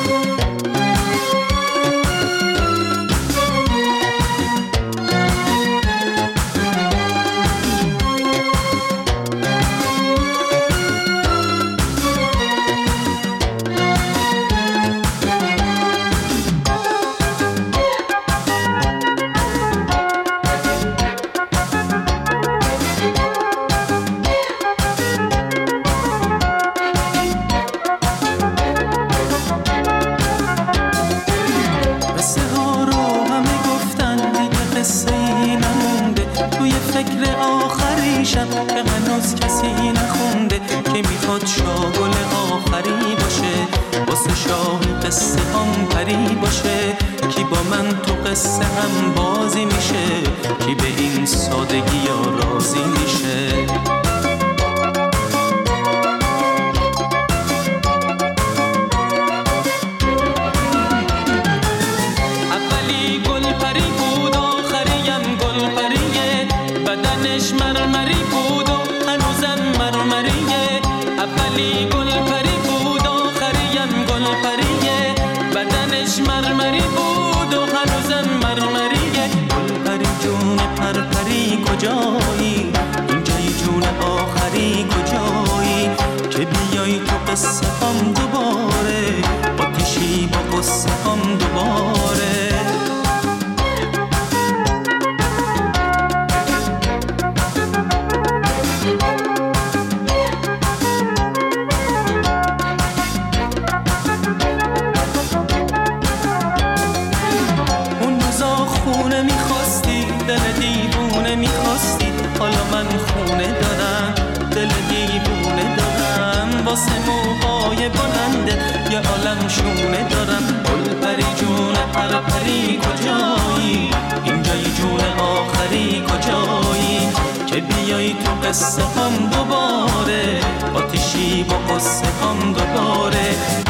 فکر آخریشم که هنوز کسی نخونده که میخواد شاگل آخری باشه، واسه شاهی قصه هم پری باشه. کی با من تو قصه هم بازی میشه، کی به این سادگی یا راضی میشه. مرمری بود و هنوزم مرمریه، اولی گل پری بود آخریم گل پریه. بدنش مرمری بود و هنوزم مرمریه. گل پری جون پرپری کجایی، اینجای جون آخری کجایی که بیای تو قصه هم دوباره، آتیشی با قصه هم دوباره. حالا من خونه دارم، دل دیوونه دارم، واسه موهای بلنده یه عالم شونه دارم. گل پری جون پرپری کجایی، اینجای جون آخری کجایی که بیایی تو قصه هم دوباره، آتیشی با قصه هم دوباره.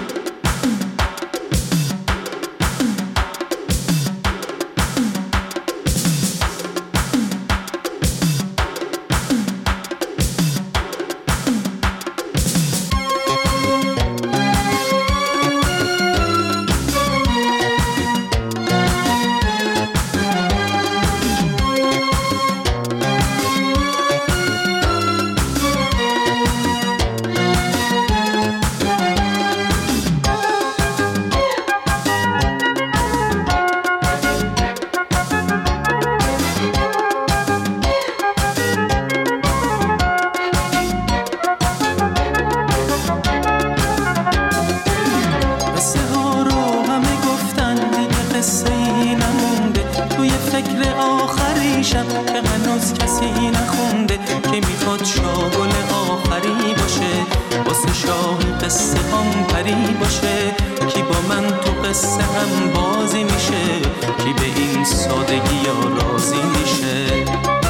فکر آخریشم که هنوز کسی نخونده که میخواد شاگل آخری باشه، واسه شاهی قصه هم پری باشه. کی با من تو قصه هم بازی میشه، کی به این سادگی یا راضی میشه.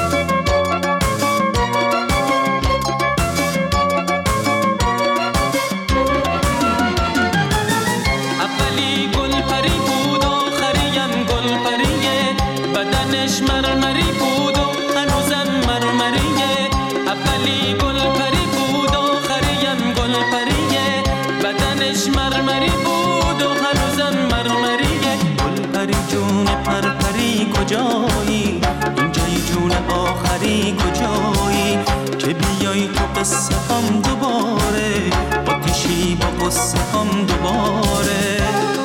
اولی گل پری بود آخریم گل پریه، بدنش مرمری بود و هنوزم مرمریه. اولی گل پری بود آخریم گل پریه، بدنش مرمری بود و هنوزم مرمریه. گل پری جون پرپری کجایی، اینجای جون آخری کجایی که بیای تو قصه هم دوباره، آتیشی با قصه هم دوباره.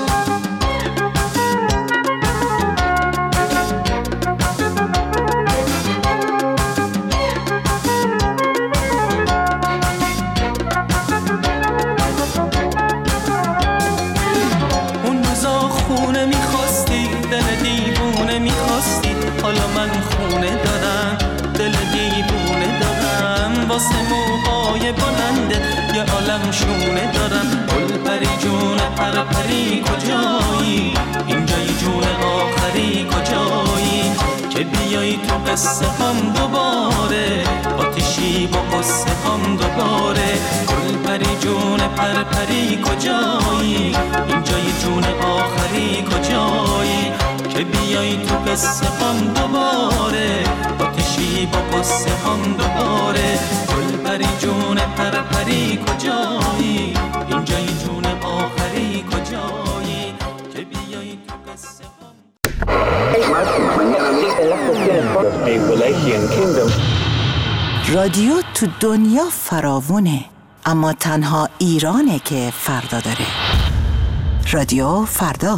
خونه میخواستی، دل دیوونه میخواستی، حالا من خونه دارم، دل دیوونه دارم، واسه موهای بلنده یه عالم شونه دارم. گل پری جون پرپری کجایی، اینجای جون آخری کجایی که بیایی تو قصه هم دوباره، آتیشی با قصه هم دوباره. گل پری جون پرپری کجایی، اینجای جون آخری کجایی که بیایی تو قصه هم دوباره، آتیشی با قصه هم دوباره. گل پری جون پرپری کجایی، اینجای جون آخری کجایی. رادیو تو دنیا فراوونه، اما تنها ایرانه که فردا داره. رادیو فردا.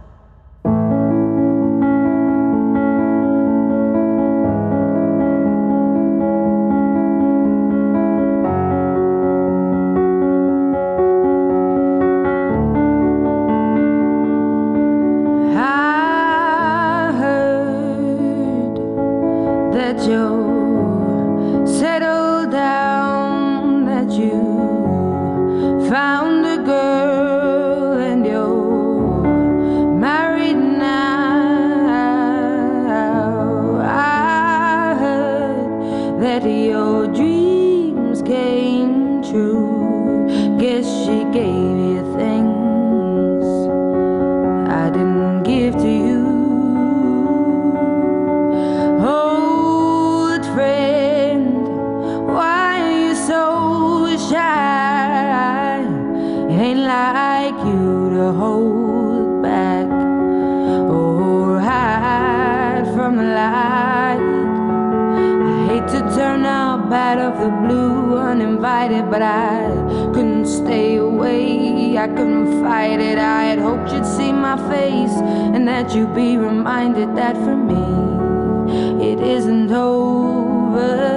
But I couldn't stay away, I couldn't fight it. I had hoped you'd see my face and that you'd be reminded that for me it isn't over.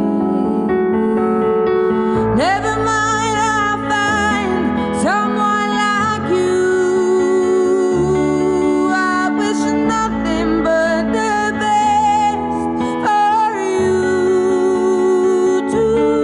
Never mind, I'll find someone like you. I wish nothing but the best for you too.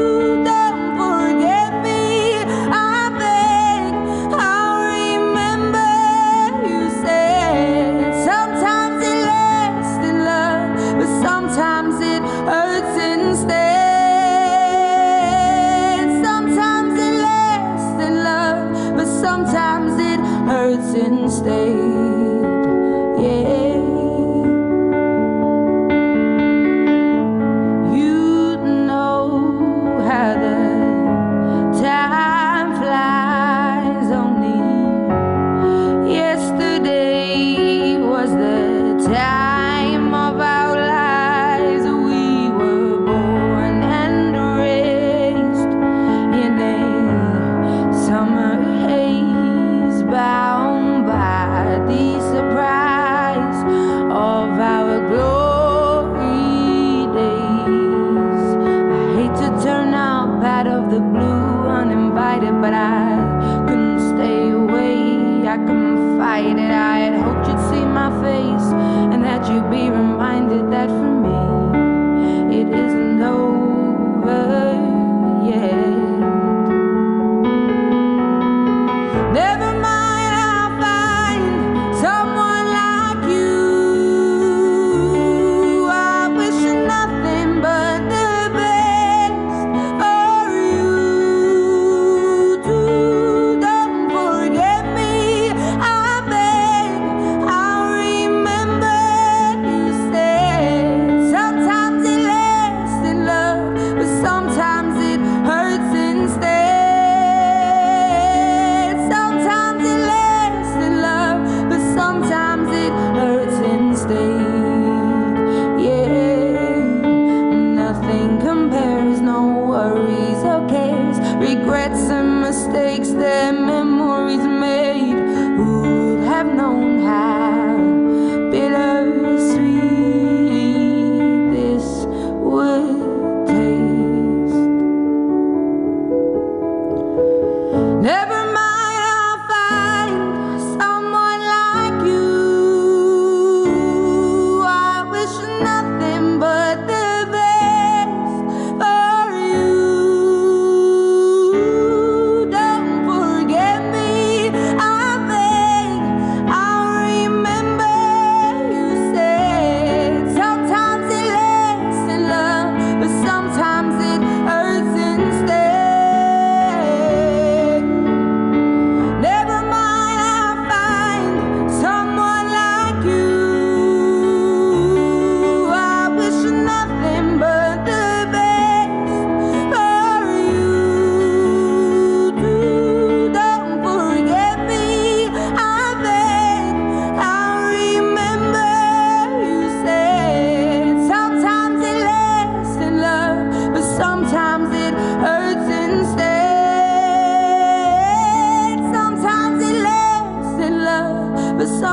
Sometimes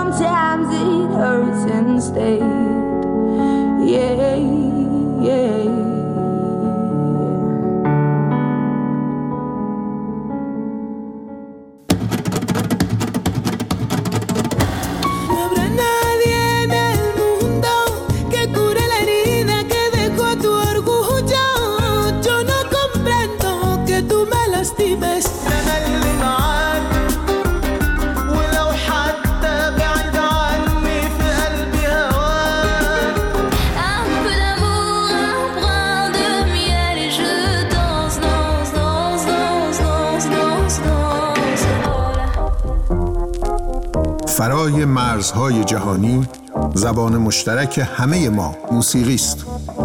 sometimes it hurts instead. Yeah, yeah. فرای مرزهای جهانی، زبان مشترک همه ما موسیقی است.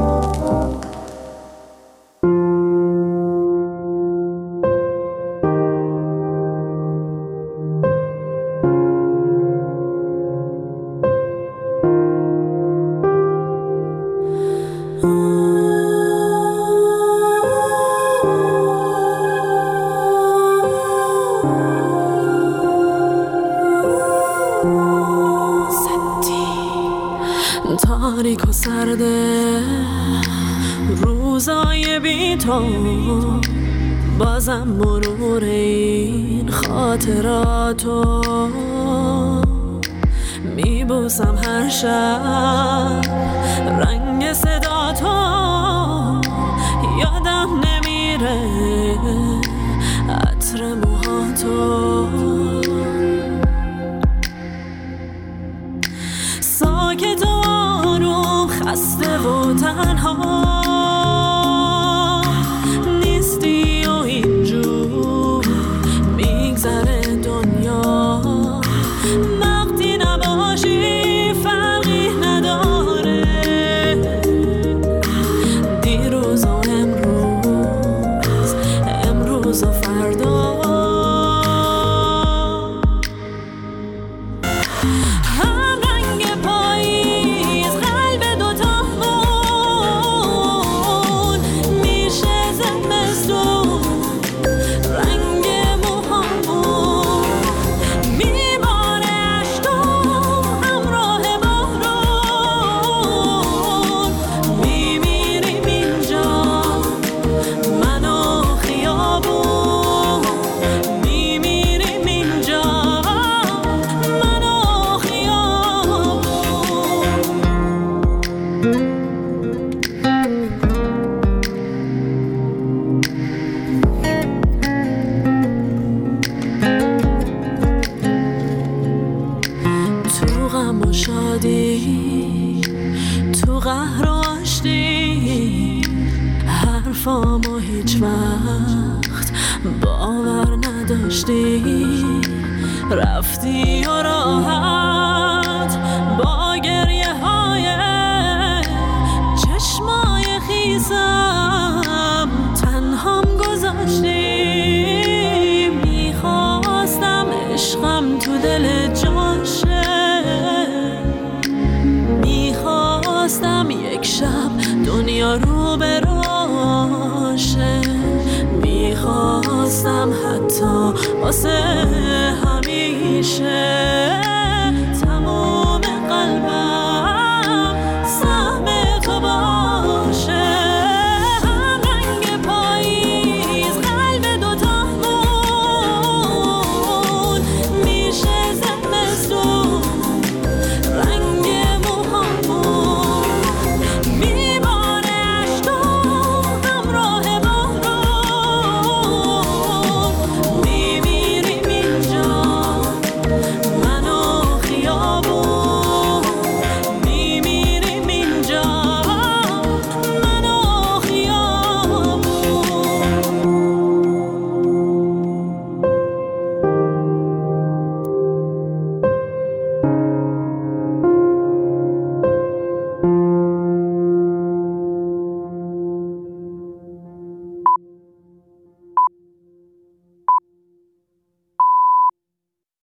تاریک و سرده روزای بی تو، بازم مرور این خاطراتو میبوسم هر شب، رنگ صداتو یادم نمیره، عطر موهاتو ساکت و آروم، خسته و تنها نیستی و اینجور میگذره دنیا، وقتی نباشی فرقی نداره، دیروز و امروز، امروز و فردا. تو قهر و آشتی، حرفامو هیچ وقت باور نداشتی، رفتی و راحت با گریه های چشمای خیسم تنهام گذاشتی، میخواستم عشقم تو دل جاشه، میخواستم یک شب دنیا رو براشه، میخواستم حتی واسه